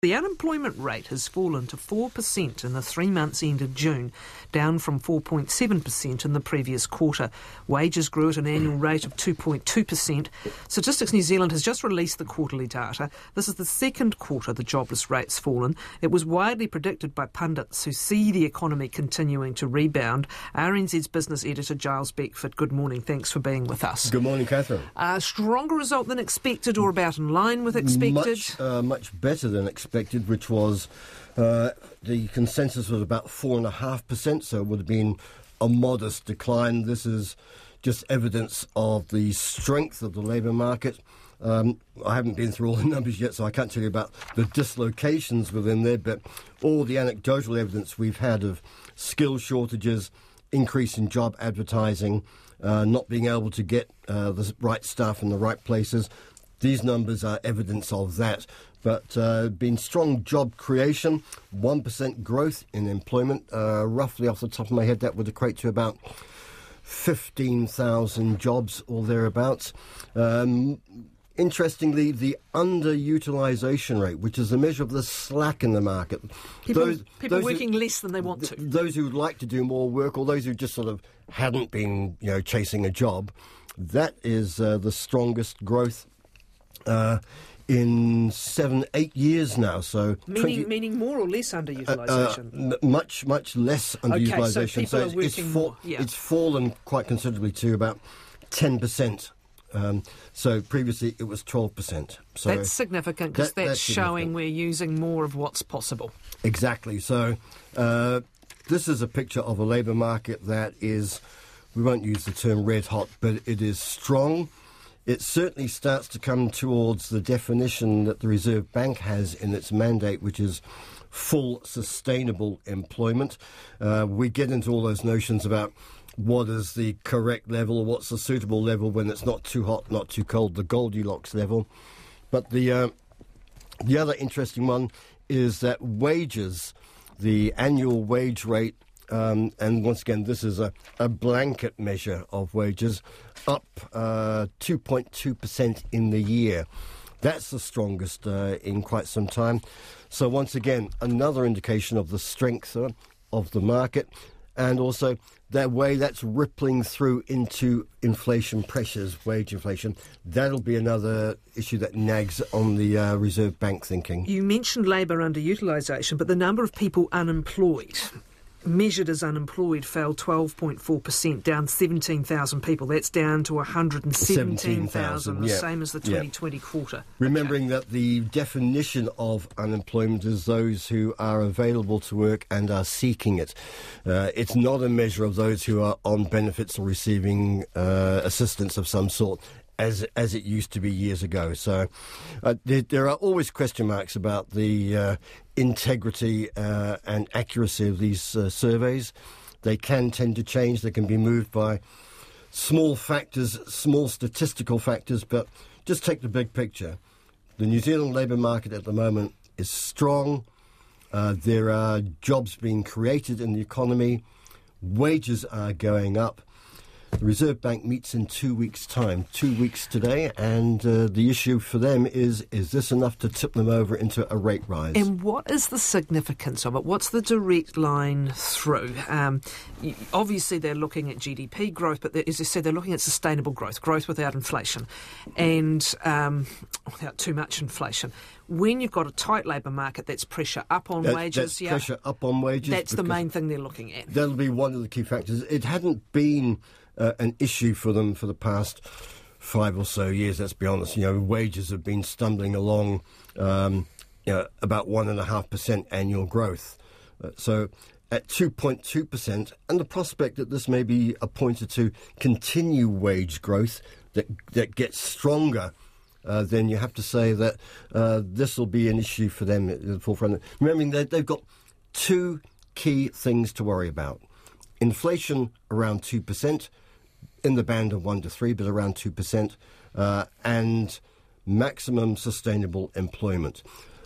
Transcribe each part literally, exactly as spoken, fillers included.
The unemployment rate has fallen to four percent in the three months ended June, down from four point seven percent in the previous quarter. Wages grew at an annual rate of two point two percent. Statistics New Zealand has just released the quarterly data. This is the second quarter the jobless rate's fallen. It was widely predicted by pundits who see the economy continuing to rebound. R N Z's business editor Giles Beckford, good morning. Thanks for being with us. Good morning, Catherine. A stronger result than expected, or about in line with expected? Much, uh, much better than expected. Expected, which was uh, the consensus was about four and a half percent, so it would have been a modest decline. This is just evidence of the strength of the labour market. Um, I haven't been through all the numbers yet, so I can't tell you about the dislocations within there, but all the anecdotal evidence we've had of skill shortages, increase in job advertising, uh, not being able to get uh, the right staff in the right places. These numbers are evidence of that. But uh, been strong job creation, one percent growth in employment. Uh, roughly off the top of my head, that would equate to about fifteen thousand jobs or thereabouts. Um, interestingly, the underutilisation rate, which is a measure of the slack in the market. People, those, people those working who, less than they want to. Th- those who would like to do more work, or those who just sort of hadn't been, you know, chasing a job, that is uh, the strongest growth Uh, in seven, eight years now. So meaning, twenty, meaning more or less underutilisation? Uh, uh, m- much, much less underutilisation. Okay, so people so are it's, working it's, for, more. Yeah. It's fallen quite considerably to about ten percent. Um, so previously it was twelve percent. So that's significant because that, that's, that's showing we're using more of what's possible. Exactly. So uh, this is a picture of a labour market that is, we won't use the term red hot, but it is strong. It certainly starts to come towards the definition that the Reserve Bank has in its mandate, which is full sustainable employment. Uh, we get into all those notions about what is the correct level or what's the suitable level when it's not too hot, not too cold, the Goldilocks level. But the uh, the other interesting one is that wages, the annual wage rate, Um, and once again, this is a, a blanket measure of wages, up uh, two point two percent in the year. That's the strongest uh, in quite some time. So once again, another indication of the strength uh, of the market, and also that way that's rippling through into inflation pressures, wage inflation. That'll be another issue that nags on the uh, Reserve Bank thinking. You mentioned labour underutilisation, but the number of people unemployed, measured as unemployed, fell twelve point four percent, down seventeen thousand people. That's down to one hundred seventeen thousand, the yeah. same as the twenty twenty yeah. quarter. Remembering okay. that the definition of unemployment is those who are available to work and are seeking it. Uh, it's not a measure of those who are on benefits or receiving uh, assistance of some sort, as as it used to be years ago. So uh, there, there are always question marks about the uh, integrity uh, and accuracy of these uh, surveys. They can tend to change. They can be moved by small factors, small statistical factors, but just take the big picture. The New Zealand labour market at the moment is strong. Uh, there are jobs being created in the economy. Wages are going up. The Reserve Bank meets in two weeks' time, two weeks today, and uh, the issue for them is, is this enough to tip them over into a rate rise? And what is the significance of it? What's the direct line through? Um, obviously, they're looking at G D P growth, but as I said, they're looking at sustainable growth, growth without inflation, and um, without too much inflation. When you've got a tight labour market, that's pressure up on that, wages. That's yeah, pressure up on wages. That's the main thing they're looking at. That'll be one of the key factors. It hadn't been Uh, an issue for them for the past five or so years, let's be honest. You know, wages have been stumbling along um, you know, about one and a half percent annual growth. Uh, so at two point two percent, and the prospect that this may be a pointer to continue wage growth that that gets stronger, uh, then you have to say that uh, this will be an issue for them at the forefront. Remembering that they've got two key things to worry about. Inflation around two percent, in the band of one to three, but around two percent, uh, and maximum sustainable employment.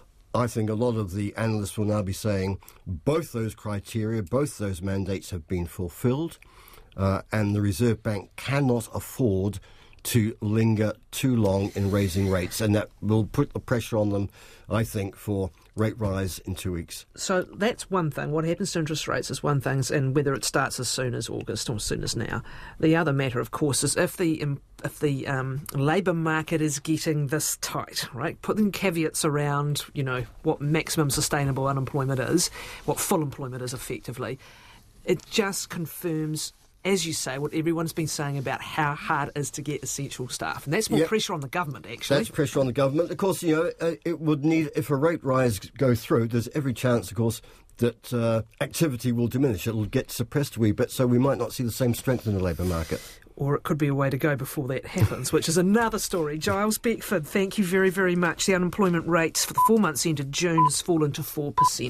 I think a lot of the analysts will now be saying both those criteria, both those mandates have been fulfilled, uh, and the Reserve Bank cannot afford to linger too long in raising rates, and that will put the pressure on them, I think, for rate rise in two weeks. So that's one thing. What happens to interest rates is one thing, and whether it starts as soon as August or as soon as now. The other matter, of course, is if the if the um, labour market is getting this tight, right? Putting caveats around, you know, what maximum sustainable unemployment is, what full employment is effectively. It just confirms, as you say, what everyone's been saying about how hard it is to get essential staff. And that's more yep. pressure on the government, actually. That's pressure on the government. Of course, you know, uh, it would need, if a rate rise goes through, there's every chance, of course, that uh, activity will diminish. It'll get suppressed a wee bit, so we might not see the same strength in the labour market. Or it could be a way to go before that happens, which is another story. Giles Beckford, thank you very, very much. The unemployment rate for the four months ended June has fallen to four percent.